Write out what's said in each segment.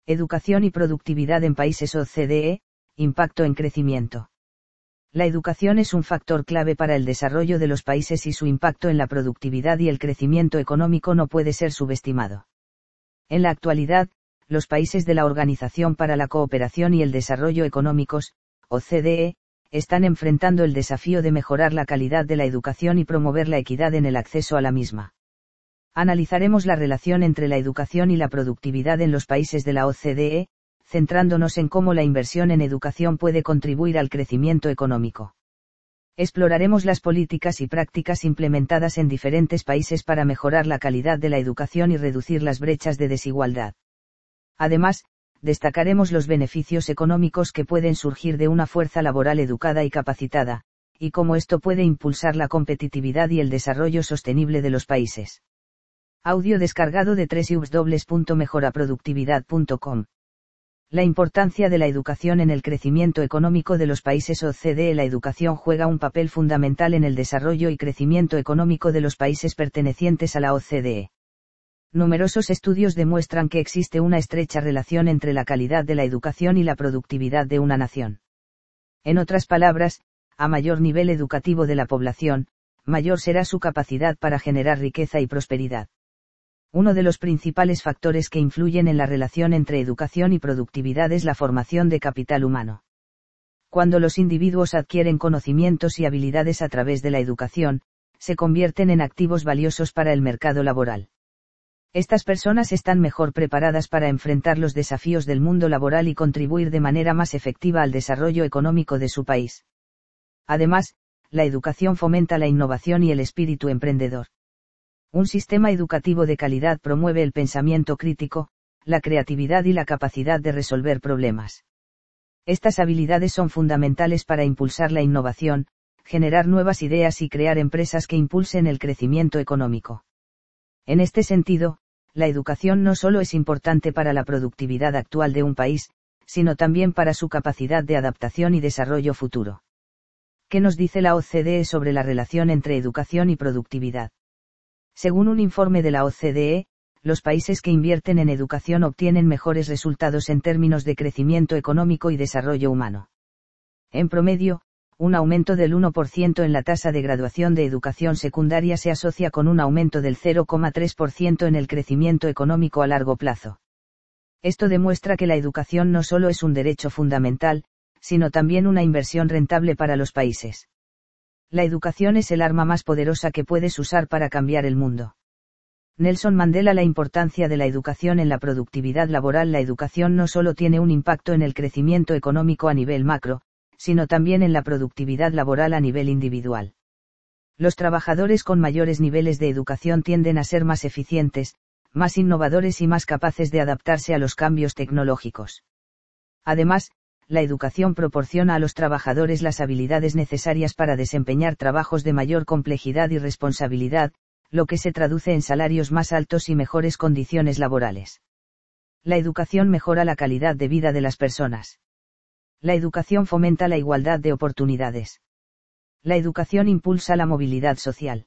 Educación y productividad en países OCDE, impacto en crecimiento. La educación es un factor clave para el desarrollo de los países y su impacto en la productividad y el crecimiento económico no puede ser subestimado. En la actualidad, los países de la Organización para la Cooperación y el Desarrollo Económicos, OCDE, están enfrentando el desafío de mejorar la calidad de la educación y promover la equidad en el acceso a la misma. Analizaremos la relación entre la educación y la productividad en los países de la OCDE, centrándonos en cómo la inversión en educación puede contribuir al crecimiento económico. Exploraremos las políticas y prácticas implementadas en diferentes países para mejorar la calidad de la educación y reducir las brechas de desigualdad. Además, destacaremos los beneficios económicos que pueden surgir de una fuerza laboral educada y capacitada, y cómo esto puede impulsar la competitividad y el desarrollo sostenible de los países. Audio descargado de www.mejoraproductividad.com. La importancia de la educación en el crecimiento económico de los países OCDE. La educación juega un papel fundamental en el desarrollo y crecimiento económico de los países pertenecientes a la OCDE. Numerosos estudios demuestran que existe una estrecha relación entre la calidad de la educación y la productividad de una nación. En otras palabras, a mayor nivel educativo de la población, mayor será su capacidad para generar riqueza y prosperidad. Uno de los principales factores que influyen en la relación entre educación y productividad es la formación de capital humano. Cuando los individuos adquieren conocimientos y habilidades a través de la educación, se convierten en activos valiosos para el mercado laboral. Estas personas están mejor preparadas para enfrentar los desafíos del mundo laboral y contribuir de manera más efectiva al desarrollo económico de su país. Además, la educación fomenta la innovación y el espíritu emprendedor. Un sistema educativo de calidad promueve el pensamiento crítico, la creatividad y la capacidad de resolver problemas. Estas habilidades son fundamentales para impulsar la innovación, generar nuevas ideas y crear empresas que impulsen el crecimiento económico. En este sentido, la educación no solo es importante para la productividad actual de un país, sino también para su capacidad de adaptación y desarrollo futuro. ¿Qué nos dice la OCDE sobre la relación entre educación y productividad? Según un informe de la OCDE, los países que invierten en educación obtienen mejores resultados en términos de crecimiento económico y desarrollo humano. En promedio, un aumento del 1% en la tasa de graduación de educación secundaria se asocia con un aumento del 0,3% en el crecimiento económico a largo plazo. Esto demuestra que la educación no solo es un derecho fundamental, sino también una inversión rentable para los países. La educación es el arma más poderosa que puedes usar para cambiar el mundo. Nelson Mandela. La importancia de la educación en la productividad laboral. La educación no solo tiene un impacto en el crecimiento económico a nivel macro, sino también en la productividad laboral a nivel individual. Los trabajadores con mayores niveles de educación tienden a ser más eficientes, más innovadores y más capaces de adaptarse a los cambios tecnológicos. Además, la educación proporciona a los trabajadores las habilidades necesarias para desempeñar trabajos de mayor complejidad y responsabilidad, lo que se traduce en salarios más altos y mejores condiciones laborales. La educación mejora la calidad de vida de las personas. La educación fomenta la igualdad de oportunidades. La educación impulsa la movilidad social.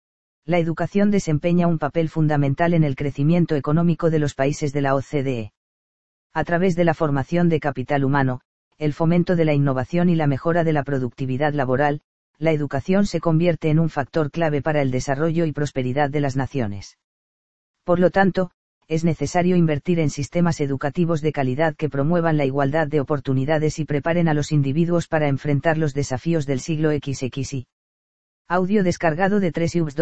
La educación desempeña un papel fundamental en el crecimiento económico de los países de la OCDE. A través de la formación de capital humano, el fomento de la innovación y la mejora de la productividad laboral, la educación se convierte en un factor clave para el desarrollo y prosperidad de las naciones. Por lo tanto, es necesario invertir en sistemas educativos de calidad que promuevan la igualdad de oportunidades y preparen a los individuos para enfrentar los desafíos del siglo XXI. Audio descargado de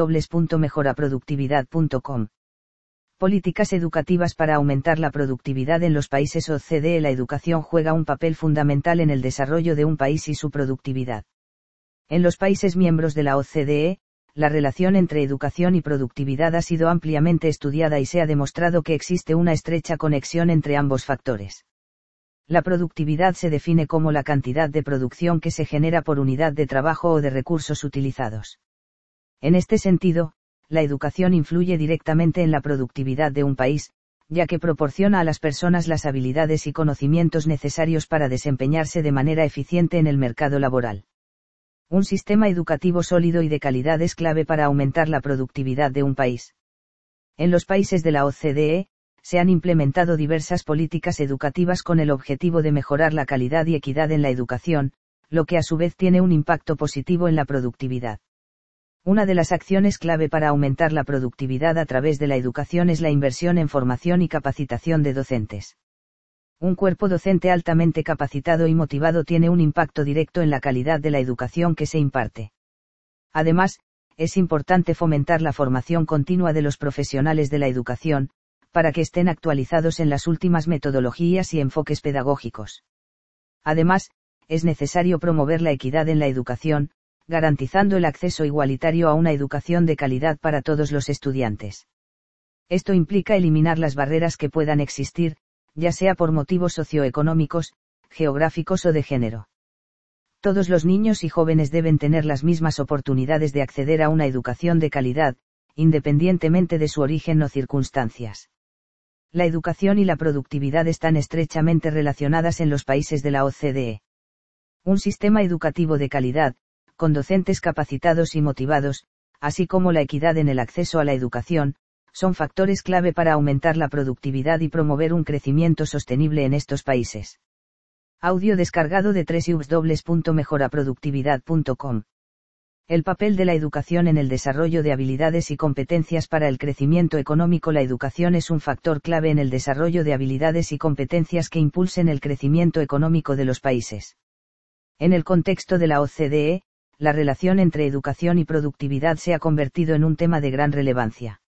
www.mejoraproductividad.com. Políticas educativas para aumentar la productividad en los países OCDE. La educación juega un papel fundamental en el desarrollo de un país y su productividad. En los países miembros de la OCDE, la relación entre educación y productividad ha sido ampliamente estudiada y se ha demostrado que existe una estrecha conexión entre ambos factores. La productividad se define como la cantidad de producción que se genera por unidad de trabajo o de recursos utilizados. En este sentido, la educación influye directamente en la productividad de un país, ya que proporciona a las personas las habilidades y conocimientos necesarios para desempeñarse de manera eficiente en el mercado laboral. Un sistema educativo sólido y de calidad es clave para aumentar la productividad de un país. En los países de la OCDE, se han implementado diversas políticas educativas con el objetivo de mejorar la calidad y equidad en la educación, lo que a su vez tiene un impacto positivo en la productividad. Una de las acciones clave para aumentar la productividad a través de la educación es la inversión en formación y capacitación de docentes. Un cuerpo docente altamente capacitado y motivado tiene un impacto directo en la calidad de la educación que se imparte. Además, es importante fomentar la formación continua de los profesionales de la educación, para que estén actualizados en las últimas metodologías y enfoques pedagógicos. Además, es necesario promover la equidad en la educación, garantizando el acceso igualitario a una educación de calidad para todos los estudiantes. Esto implica eliminar las barreras que puedan existir, ya sea por motivos socioeconómicos, geográficos o de género. Todos los niños y jóvenes deben tener las mismas oportunidades de acceder a una educación de calidad, independientemente de su origen o circunstancias. La educación y la productividad están estrechamente relacionadas en los países de la OCDE. Un sistema educativo de calidad, con docentes capacitados y motivados, así como la equidad en el acceso a la educación, son factores clave para aumentar la productividad y promover un crecimiento sostenible en estos países. Audio descargado de www.mejoraproductividad.com. El papel de la educación en el desarrollo de habilidades y competencias para el crecimiento económico. La educación es un factor clave en el desarrollo de habilidades y competencias que impulsen el crecimiento económico de los países. En el contexto de la OCDE, la relación entre educación y productividad se ha convertido en un tema de gran relevancia.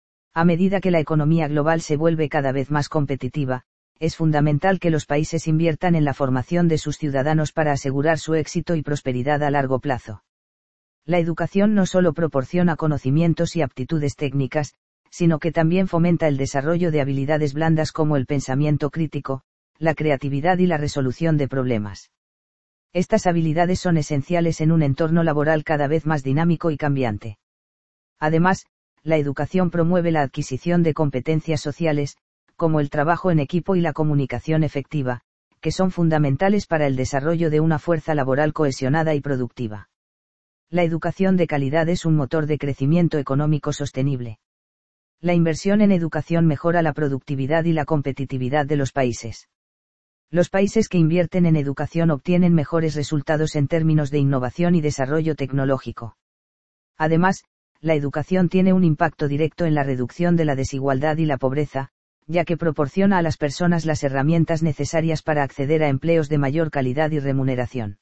A medida que la economía global se vuelve cada vez más competitiva, es fundamental que los países inviertan en la formación de sus ciudadanos para asegurar su éxito y prosperidad a largo plazo. La educación no solo proporciona conocimientos y aptitudes técnicas, sino que también fomenta el desarrollo de habilidades blandas como el pensamiento crítico, la creatividad y la resolución de problemas. Estas habilidades son esenciales en un entorno laboral cada vez más dinámico y cambiante. Además, la educación promueve la adquisición de competencias sociales, como el trabajo en equipo y la comunicación efectiva, que son fundamentales para el desarrollo de una fuerza laboral cohesionada y productiva. La educación de calidad es un motor de crecimiento económico sostenible. La inversión en educación mejora la productividad y la competitividad de los países. Los países que invierten en educación obtienen mejores resultados en términos de innovación y desarrollo tecnológico. Además, la educación tiene un impacto directo en la reducción de la desigualdad y la pobreza, ya que proporciona a las personas las herramientas necesarias para acceder a empleos de mayor calidad y remuneración.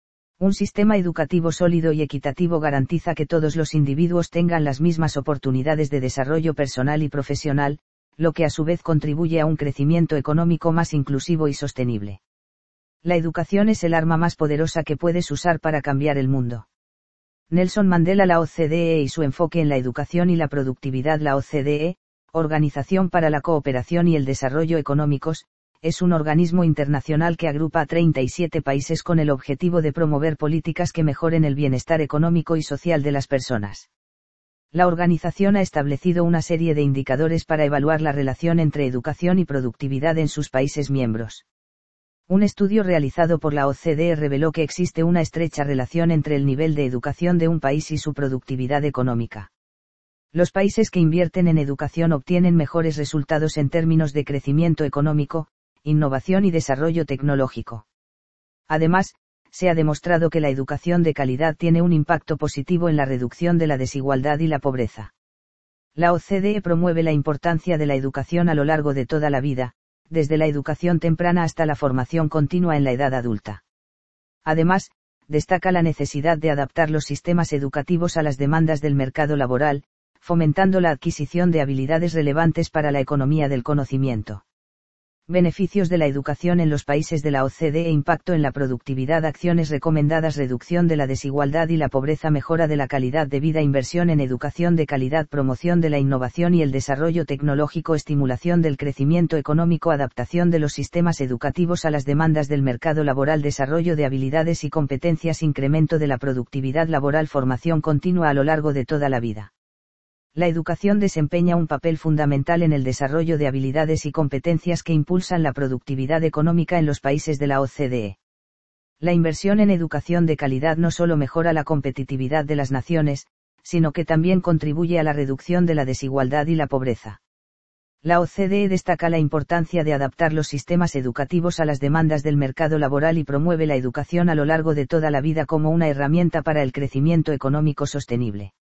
Un sistema educativo sólido y equitativo garantiza que todos los individuos tengan las mismas oportunidades de desarrollo personal y profesional, lo que a su vez contribuye a un crecimiento económico más inclusivo y sostenible. La educación es el arma más poderosa que puedes usar para cambiar el mundo. Nelson Mandela. La OCDE y su enfoque en la educación y la productividad. La OCDE, Organización para la Cooperación y el Desarrollo Económicos, es un organismo internacional que agrupa a 37 países con el objetivo de promover políticas que mejoren el bienestar económico y social de las personas. La organización ha establecido una serie de indicadores para evaluar la relación entre educación y productividad en sus países miembros. Un estudio realizado por la OCDE reveló que existe una estrecha relación entre el nivel de educación de un país y su productividad económica. Los países que invierten en educación obtienen mejores resultados en términos de crecimiento económico, innovación y desarrollo tecnológico. Además, se ha demostrado que la educación de calidad tiene un impacto positivo en la reducción de la desigualdad y la pobreza. La OCDE promueve la importancia de la educación a lo largo de toda la vida, desde la educación temprana hasta la formación continua en la edad adulta. Además, destaca la necesidad de adaptar los sistemas educativos a las demandas del mercado laboral, fomentando la adquisición de habilidades relevantes para la economía del conocimiento. Beneficios de la educación en los países de la OCDE. Impacto en la productividad. Acciones recomendadas. Reducción de la desigualdad y la pobreza. Mejora de la calidad de vida. Inversión en educación de calidad. Promoción de la innovación y el desarrollo tecnológico. Estimulación del crecimiento económico. Adaptación de los sistemas educativos a las demandas del mercado laboral. Desarrollo de habilidades y competencias. Incremento de la productividad laboral. Formación continua a lo largo de toda la vida. La educación desempeña un papel fundamental en el desarrollo de habilidades y competencias que impulsan la productividad económica en los países de la OCDE. La inversión en educación de calidad no solo mejora la competitividad de las naciones, sino que también contribuye a la reducción de la desigualdad y la pobreza. La OCDE destaca la importancia de adaptar los sistemas educativos a las demandas del mercado laboral y promueve la educación a lo largo de toda la vida como una herramienta para el crecimiento económico sostenible.